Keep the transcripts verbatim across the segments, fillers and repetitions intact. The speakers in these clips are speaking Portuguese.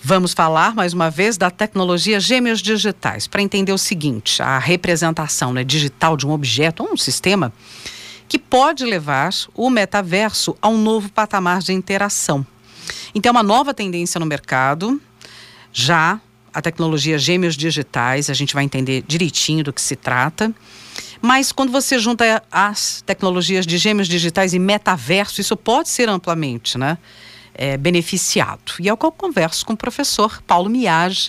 Vamos falar, mais uma vez, da tecnologia gêmeos digitais, para entender o seguinte: a representação, né, digital de um objeto, um sistema, que pode levar o metaverso a um novo patamar de interação. Então, é uma nova tendência no mercado, já a tecnologia gêmeos digitais, a gente vai entender direitinho do que se trata. Mas quando você junta as tecnologias de gêmeos digitais e metaverso, isso pode ser amplamente, né, é, beneficiado. E é o que eu converso com o professor Paulo Miage,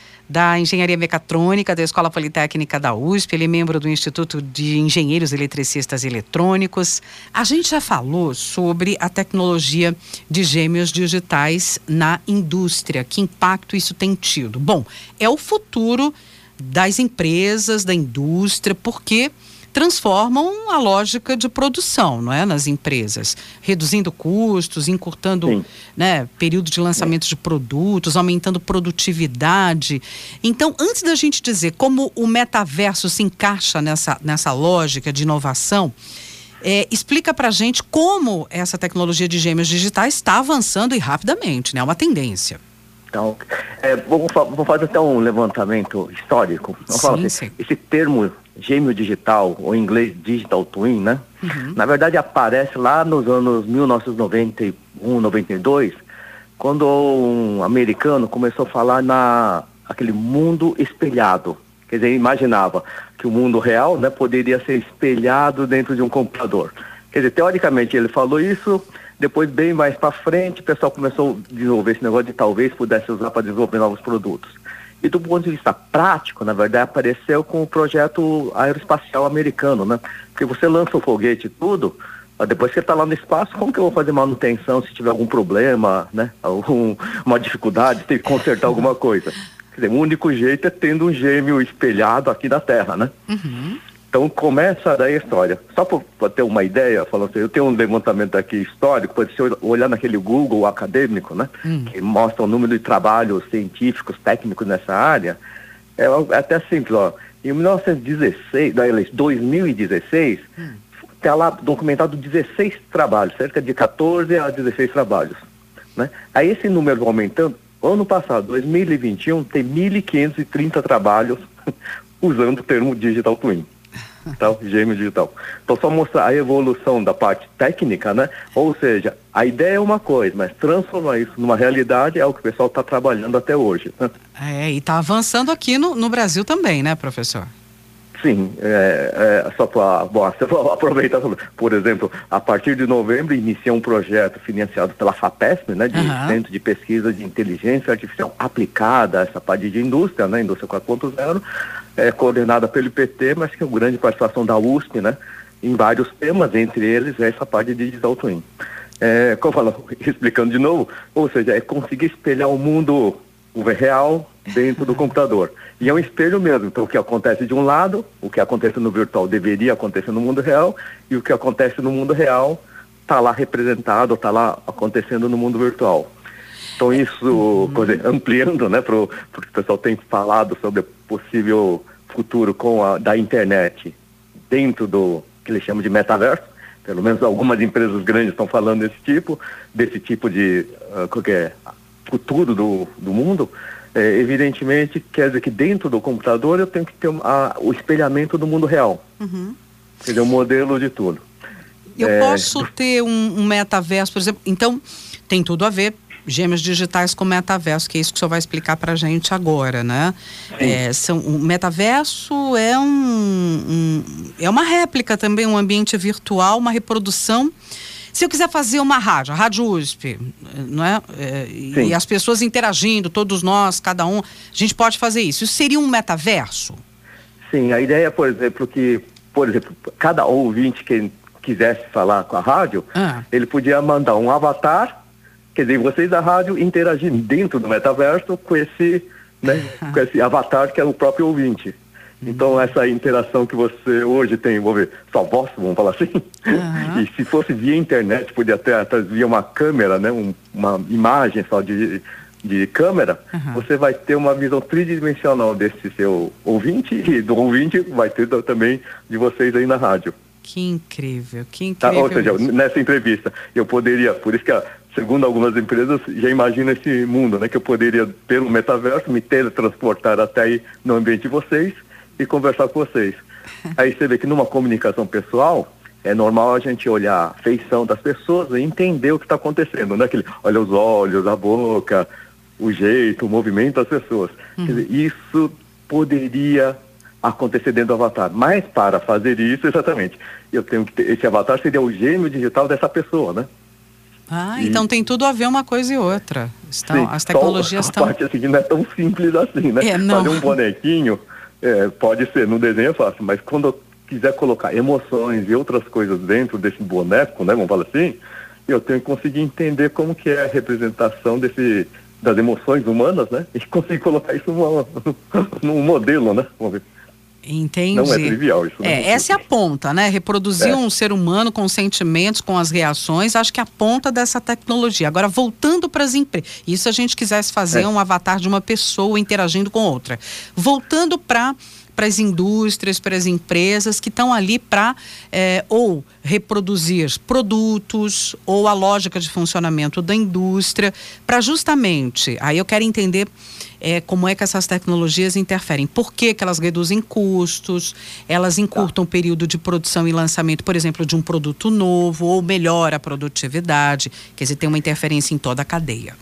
da Engenharia Mecatrônica da Escola Politécnica da U S P. Ele é membro do Instituto de Engenheiros Eletricistas e Eletrônicos. A gente já falou sobre a tecnologia de gêmeos digitais na indústria. Que impacto isso tem tido? Bom, é o futuro das empresas, da indústria, porque transformam a lógica de produção, não é, nas empresas, reduzindo custos, encurtando, né, período de lançamento de produtos, aumentando produtividade. Então, antes da gente dizer como o metaverso se encaixa nessa, nessa lógica de inovação, é, explica pra gente como essa tecnologia de gêmeos digitais está avançando e rapidamente, né, é uma tendência. Então, é, vamos, vamos fazer até um levantamento histórico. Vamos sim, falar assim, sim. Esse termo gêmeo digital, ou em inglês digital twin, né? Uhum. Na verdade aparece lá nos anos mil novecentos e noventa e um, noventa e dois, quando um americano começou a falar na aquele mundo espelhado. Quer dizer, imaginava que o mundo real, né, poderia ser espelhado dentro de um computador. Quer dizer, teoricamente ele falou isso. Depois, bem mais para frente, o pessoal começou a desenvolver esse negócio de talvez pudesse usar para desenvolver novos produtos. E do ponto de vista prático, na verdade, apareceu com o projeto aeroespacial americano, né? Porque você lança o foguete e tudo, depois que você está lá no espaço, como que eu vou fazer manutenção se tiver algum problema, né? Algum, uma dificuldade, tem que consertar alguma coisa. Quer dizer, o único jeito é tendo um gêmeo espelhado aqui na Terra, né? Uhum. Então começa daí a história. Só para ter uma ideia, falando assim, eu tenho um levantamento aqui histórico, pode ser olhar naquele Google acadêmico, né? Hum. Que mostra o número de trabalhos científicos, técnicos nessa área. É, é até simples, ó. Em mil novecentos e dezesseis, dois mil e dezesseis, hum. Está lá documentado dezesseis trabalhos, cerca de quatorze a dezesseis trabalhos, né? Aí esse número vai aumentando. Ano passado, dois mil e vinte e um, tem mil quinhentos e trinta trabalhos usando o termo digital twin. Então, gêmeo digital. Então, só mostrar a evolução da parte técnica, né? Ou seja, a ideia é uma coisa, mas transformar isso numa realidade é o que o pessoal está trabalhando até hoje, né? É, e está avançando aqui no, no Brasil também, né, professor? Sim, é, é, só para aproveitar, por exemplo, a partir de novembro inicia um projeto financiado pela FAPESP, né, de uhum. Centro de Pesquisa de Inteligência Artificial aplicada a essa parte de indústria, né, indústria quatro ponto zero, é coordenada pelo I P T, mas que é uma grande participação da U S P, né, em vários temas, entre eles essa parte de digital twin. É, como eu falo, explicando de novo, ou seja, é conseguir espelhar o mundo real dentro do computador. E é um espelho mesmo. Então, o que acontece de um lado, o que acontece no virtual deveria acontecer no mundo real, e o que acontece no mundo real está lá representado, está lá acontecendo no mundo virtual. Então, isso, uhum. coisa, ampliando, né, para o que o pessoal tem falado sobre o possível futuro com a, da internet dentro do que eles chamam de metaverso. Pelo menos algumas empresas grandes estão falando desse tipo, desse tipo de uh, qualquer futuro do, do mundo. É, evidentemente, quer dizer que dentro do computador eu tenho que ter a, o espelhamento do mundo real. Uhum. Quer dizer, o modelo de tudo. Eu é... posso ter um, um metaverso, por exemplo, então tem tudo a ver, gêmeos digitais com metaverso, que é isso que o senhor vai explicar pra gente agora, né? É, são, o metaverso é um, um, é uma réplica também, um ambiente virtual, uma reprodução. Se eu quiser fazer uma rádio, a Rádio U S P, não é? é e as pessoas interagindo, todos nós, cada um, a gente pode fazer isso. Isso seria um metaverso? Sim, a ideia, por exemplo, que, por exemplo, cada ouvinte que quisesse falar com a rádio, ah. ele podia mandar um avatar, quer dizer, vocês da rádio interagindo dentro do metaverso com esse, né, ah. com esse avatar que é o próprio ouvinte. Então, essa interação que você hoje tem, vou ver, sua voz, vamos falar assim, uhum. e se fosse via internet, podia até, até via uma câmera, né, um, uma imagem só de, de câmera, uhum. você vai ter uma visão tridimensional desse seu ouvinte, e do ouvinte vai ter também de vocês aí na rádio. Que incrível, que Tá, incrível. ou seja, nessa entrevista, eu poderia, por isso que segundo algumas empresas, já imagina esse mundo, né? Que eu poderia, pelo metaverso, me teletransportar até aí no ambiente de vocês e conversar com vocês. Aí você vê que numa comunicação pessoal, é normal a gente olhar a feição das pessoas e entender o que está acontecendo, né? Aquele, olha os olhos, a boca, o jeito, o movimento das pessoas. Uhum. Quer dizer, isso poderia acontecer dentro do avatar. Mas para fazer isso, exatamente, eu tenho que ter, esse avatar seria o gêmeo digital dessa pessoa, né? Ah, e, então tem tudo a ver uma coisa e outra. Estão, sim, as tecnologias estão... A parte assim, não é tão simples assim, né? É, não. Fazer um bonequinho, é, pode ser, no desenho é fácil, mas quando eu quiser colocar emoções e outras coisas dentro desse boneco, né, vamos falar assim, eu tenho que conseguir entender como que é a representação desse, das emoções humanas, né? E conseguir colocar isso numa, num modelo, né? Vamos ver. Entendi. Não é trivial isso. É, essa é a ponta, né? Reproduzir é. um ser humano com sentimentos, com as reações, acho que é a ponta dessa tecnologia. Agora, voltando para as empresas, e se a gente quisesse fazer é. um avatar de uma pessoa interagindo com outra. Voltando para para as indústrias, para as empresas que estão ali para é, ou reproduzir produtos ou a lógica de funcionamento da indústria, para justamente, aí eu quero entender é, como é que essas tecnologias interferem, por que que elas reduzem custos, elas encurtam o período de produção e lançamento, por exemplo, de um produto novo, ou melhora a produtividade, quer dizer, tem uma interferência em toda a cadeia.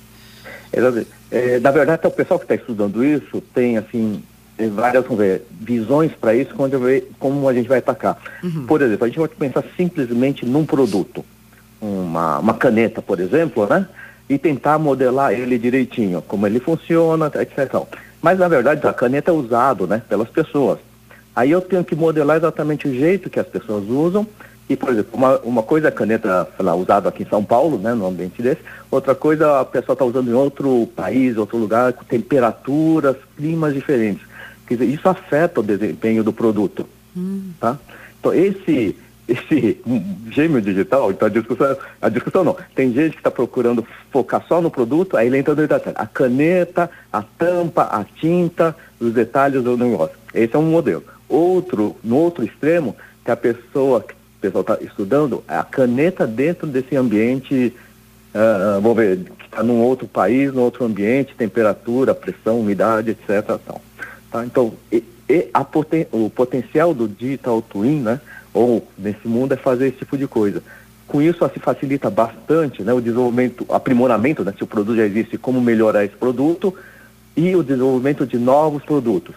É, na verdade, o pessoal que está estudando isso tem, assim, várias vamos ver, visões para isso, quando ver como a gente vai atacar. Uhum. Por exemplo, a gente vai pensar simplesmente num produto, uma, uma caneta, por exemplo, né? E tentar modelar ele direitinho, como ele funciona, etcétera. Mas, na verdade, a caneta é usada, né, pelas pessoas. Aí eu tenho que modelar exatamente o jeito que as pessoas usam. E, por exemplo, uma, uma coisa é a caneta, sei lá, usada aqui em São Paulo, né, no ambiente desse. Outra coisa a pessoa está usando em outro país, outro lugar, com temperaturas, climas diferentes. Quer dizer, isso afeta o desempenho do produto, hum. tá? Então, esse, esse gêmeo digital, então a discussão, a discussão não, tem gente que está procurando focar só no produto, aí ele entra no detalhe, a caneta, a tampa, a tinta, os detalhes do negócio. Esse é um modelo. Outro, no outro extremo, que a pessoa, que o pessoal está estudando, a caneta dentro desse ambiente, uh, vamos ver, que está num outro país, num outro ambiente, temperatura, pressão, umidade, etcétera. Então, Tá, então, e, e a poten o potencial do Digital Twin, né, ou nesse mundo, é fazer esse tipo de coisa. Com isso, se facilita bastante, né, o desenvolvimento, aprimoramento, né, se o produto já existe, como melhorar esse produto, e o desenvolvimento de novos produtos.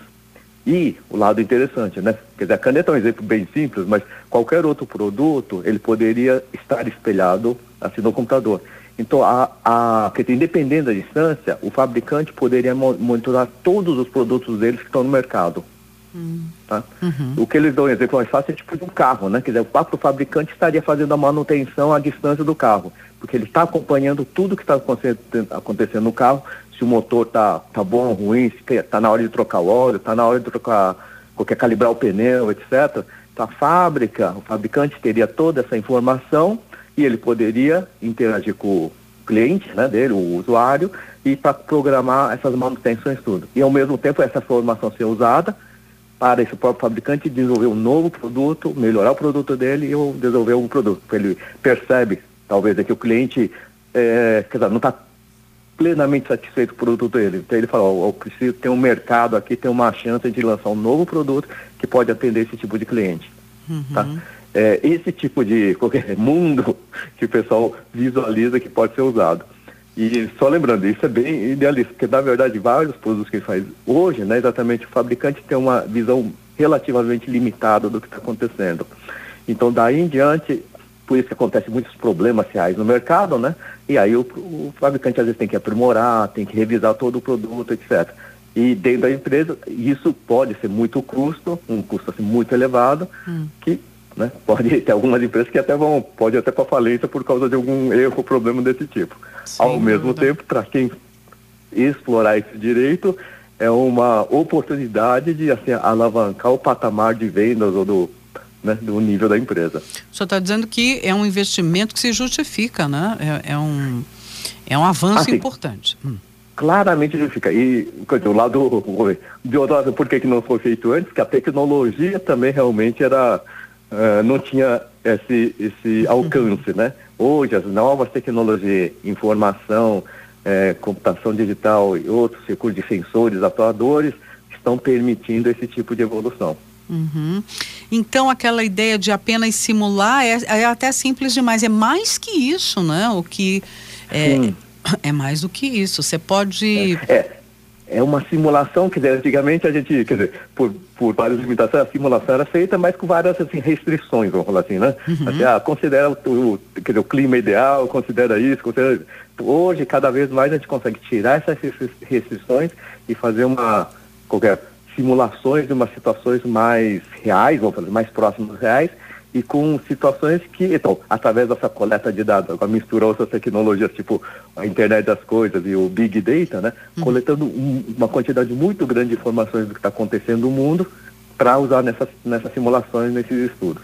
E o lado interessante, né, quer dizer, a caneta é um exemplo bem simples, mas qualquer outro produto, ele poderia estar espelhado assim no computador. Então, a, a, independente da distância, o fabricante poderia monitorar todos os produtos deles que estão no mercado. Hum. Tá? Uhum. O que eles dão um exemplo mais fácil é tipo de um carro, né? Quer dizer, o próprio fabricante estaria fazendo a manutenção à distância do carro, porque ele está acompanhando tudo que está acontecendo no carro, se o motor está tá bom ou ruim, se está na hora de trocar o óleo, está na hora de trocar, qualquer calibrar o pneu, etcétera. Então, a fábrica, o fabricante teria toda essa informação e ele poderia interagir com o cliente, né, dele, o usuário, e para programar essas manutenções tudo. E ao mesmo tempo essa informação ser usada para esse próprio fabricante desenvolver um novo produto, melhorar o produto dele ou desenvolver um produto. Ele percebe, talvez, é que o cliente é, quer dizer, não está plenamente satisfeito com o produto dele. Então ele fala, ó, eu preciso ter um mercado aqui, tem uma chance de lançar um novo produto que pode atender esse tipo de cliente. Uhum. Tá? É, esse tipo de qualquer mundo que o pessoal visualiza que pode ser usado. E só lembrando, isso é bem idealista, porque na verdade vários produtos que ele faz hoje, né, exatamente o fabricante tem uma visão relativamente limitada do que está acontecendo. Então daí em diante, por isso que acontecem muitos problemas reais no mercado, né? E aí o, o fabricante às vezes tem que aprimorar, tem que revisar todo o produto, etcétera. E dentro da empresa, isso pode ser muito custo, um custo assim, muito elevado, hum. que né, pode ter algumas empresas que até vão, pode até para falência por causa de algum erro ou problema desse tipo. Sim, Ao mesmo não. tempo, para quem explorar esse direito, é uma oportunidade de assim, alavancar o patamar de vendas ou do, né, do nível da empresa. O senhor está dizendo que é um investimento que se justifica, né? É, é, um, é um avanço assim, importante. Hum. Claramente justifica. E do lado, de outro lado, por que que não foi feito antes? Que a tecnologia também realmente era uh, não tinha esse, esse alcance, né? Hoje, as novas tecnologias, informação, eh, computação digital e outros recursos de sensores, atuadores, estão permitindo esse tipo de evolução. Uhum. Então, aquela ideia de apenas simular é, é até simples demais. É mais que isso, né? O que é, é mais do que isso. Você pode... É, é, é uma simulação, quer dizer, antigamente a gente, quer dizer, por, por várias limitações, a simulação era feita, mas com várias assim, restrições, vamos falar assim, né? Uhum. Até, ah, considera o, o, quer dizer, o clima ideal, considera isso, considera... Hoje, cada vez mais a gente consegue tirar essas restrições e fazer uma... qualquer simulações de umas situações mais reais, vamos fazer, mais próximas dos reais, e com situações que, então, através dessa coleta de dados, agora misturou essas tecnologias, tipo a internet das coisas e o Big Data, né, uhum. coletando um, uma quantidade muito grande de informações do que está acontecendo no mundo para usar nessas, nessas simulações, nesses estudos.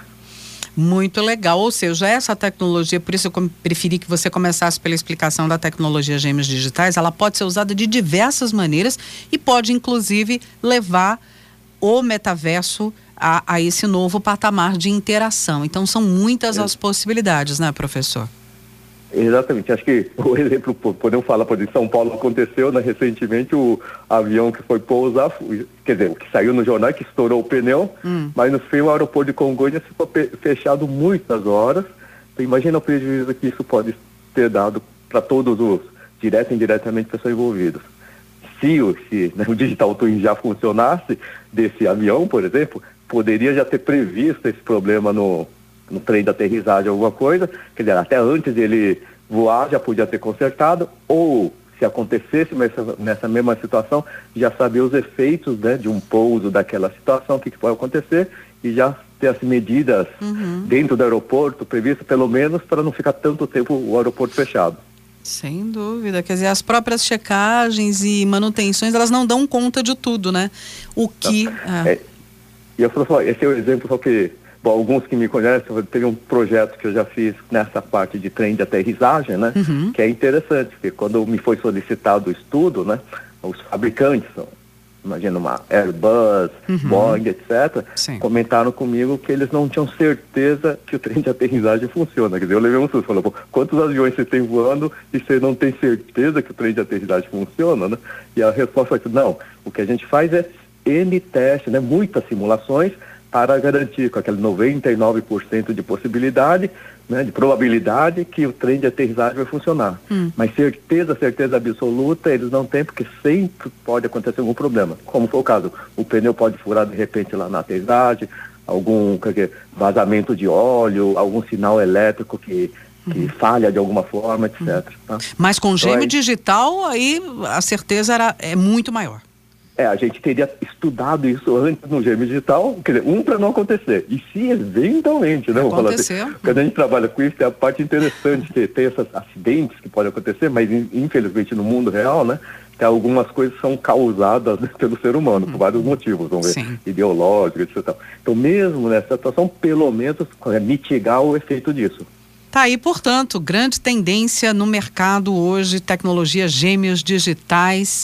Muito legal, ou seja, essa tecnologia, por isso eu preferi que você começasse pela explicação da tecnologia gêmeos digitais, ela pode ser usada de diversas maneiras e pode inclusive levar o metaverso a, a esse novo patamar de interação. Então são muitas as possibilidades, né, professor? Exatamente, acho que o exemplo, podemos falar, por exemplo, em São Paulo aconteceu, né, recentemente o avião que foi pousar, quer dizer, o que saiu no jornal que estourou o pneu, hum. mas no fim o aeroporto de Congonhas ficou fechado muitas horas. Então imagina o prejuízo que isso pode ter dado para todos os, direto e indiretamente, pessoas envolvidas. Se, o, se né, o Digital Twin já funcionasse desse avião, por exemplo, poderia já ter previsto esse problema no... no trem de aterrissagem, alguma coisa, quer dizer, até antes dele voar já podia ter consertado, ou se acontecesse nessa, nessa mesma situação, já saber os efeitos, né, de um pouso daquela situação, o que, que pode acontecer, e já ter as medidas uhum. dentro do aeroporto previstas, pelo menos, para não ficar tanto tempo o aeroporto fechado. Sem dúvida, quer dizer, as próprias checagens e manutenções, elas não dão conta de tudo, né? O que... Ah. É, e eu falo, esse é o exemplo só que... Bom, alguns que me conhecem, teve um projeto que eu já fiz nessa parte de trem de aterrissagem, né? Uhum. Que é interessante, porque quando me foi solicitado o estudo, né? Os fabricantes, imagina uma Airbus, uhum. Boeing, etcétera, Sim. comentaram comigo que eles não tinham certeza que o trem de aterrissagem funciona. Quer dizer, eu levei um susto, falei, quantos aviões você tem voando e você não tem certeza que o trem de aterrissagem funciona, né? E a resposta foi, não, o que a gente faz é N testes, né? Muitas simulações, para garantir com aquele noventa e nove por cento de possibilidade, né, de probabilidade que o trem de aterrissagem vai funcionar. Hum. Mas certeza, certeza absoluta eles não têm, porque sempre pode acontecer algum problema. Como foi o caso, o pneu pode furar de repente lá na aterrissagem, algum dizer, vazamento de óleo, algum sinal elétrico que, que hum. falha de alguma forma, etcétera. Hum. Tá? Mas com gêmeo então, digital, aí a certeza era, é muito maior. É, a gente teria estudado isso antes no gêmeo digital, quer dizer, um para não acontecer. E se eventualmente, né? Aconteceu. Assim, quando a gente trabalha com isso, é a parte interessante que tem esses acidentes que podem acontecer, mas infelizmente no mundo real, né? Tem algumas coisas que são causadas pelo ser humano, hum. por vários motivos, vamos ver, Sim. ideológicos, etcétera. Então mesmo nessa situação, pelo menos, é mitigar o efeito disso. Tá aí, portanto, grande tendência no mercado hoje, tecnologia gêmeos digitais,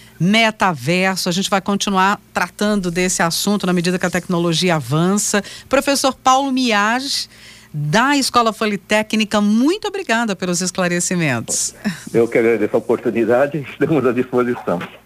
metaverso. A gente vai continuar tratando desse assunto na medida que a tecnologia avança. Professor Paulo Miage, da Escola Politécnica, muito obrigada pelos esclarecimentos. Eu que agradeço a oportunidade e estamos à disposição.